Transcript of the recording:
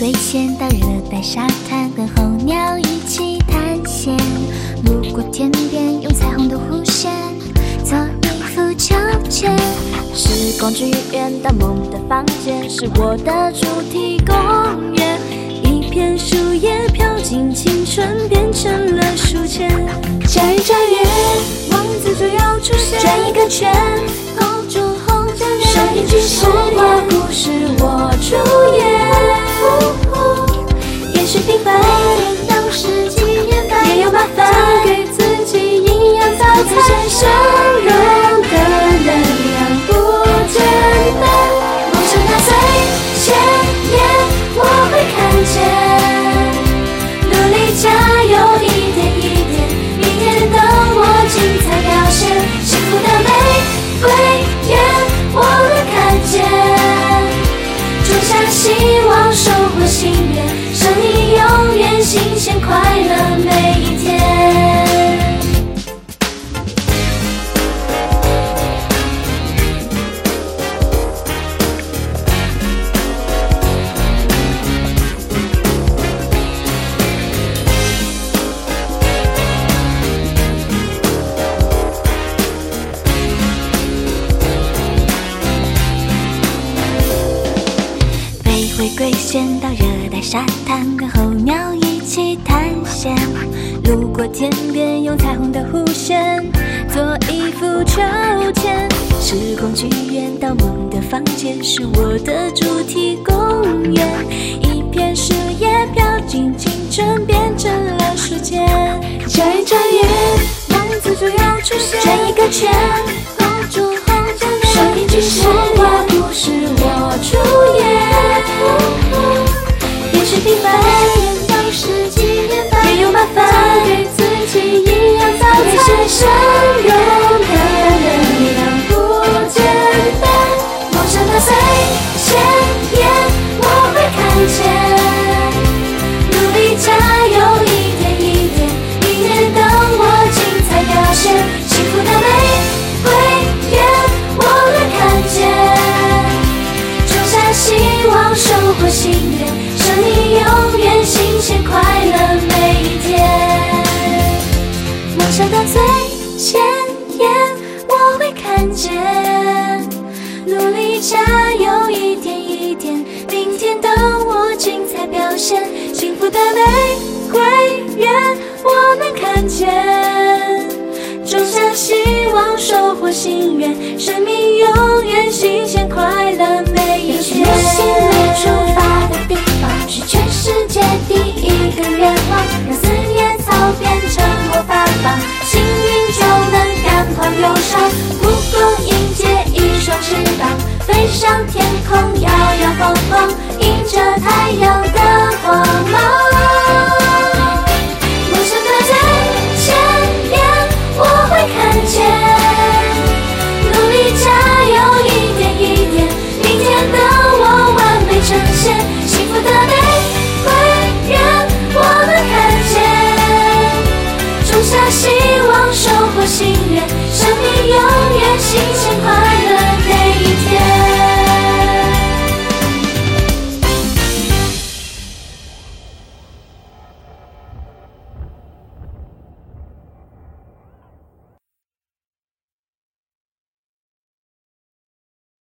龟仙到热带沙滩，跟候鸟一起探险。路过天边，用彩虹的弧线做一幅秋千。时光剧院到梦的房间，是我的主题公园。一片树叶飘进青春，变成了书签。眨一眨眼，王子就要出现。转一个圈，公主红着脸。说一句实话，故事我主演。也许平凡都是纪念版，也有麻烦给自己营养早餐。生人的能量不简单，梦想它最前沿，我会看见。努力加油，一点一点，明天等我精彩表现。幸福的玫瑰园，我会看见。种下希望，收获心愿，生命永远新鲜快乐每一天。回归线到热带沙滩，跟候鸟一起探险。路过天边，用彩虹的弧线做一幅秋千。时光剧院到梦的房间，是我的主题公园。一片树叶飘进青春，变成了书签。眨一眨眼，王子就要出现。转一个圈，公主红着脸。说一句实话，故事我主演。也许平凡都是纪念版，也有麻烦给自己营养早餐。生人的能量不简单，梦想它最前沿，我会看见。努力加油，一点一点，明天等我精彩表现。幸福的玫瑰园，我会看见。种下希望，收获心愿，生命永远新鲜快乐每一天。梦想的最前沿，我会看见。努力加油，一点一点，明天等我精彩表现。幸福的玫瑰园，我能看见。种下希望，收获心愿，生命永远新鲜快乐每一天。有心里出发的地方，是全世界第一个愿望，让四叶草变成魔法棒，幸运就能赶跑忧伤。蒲公英结一双翅膀，飞上天空。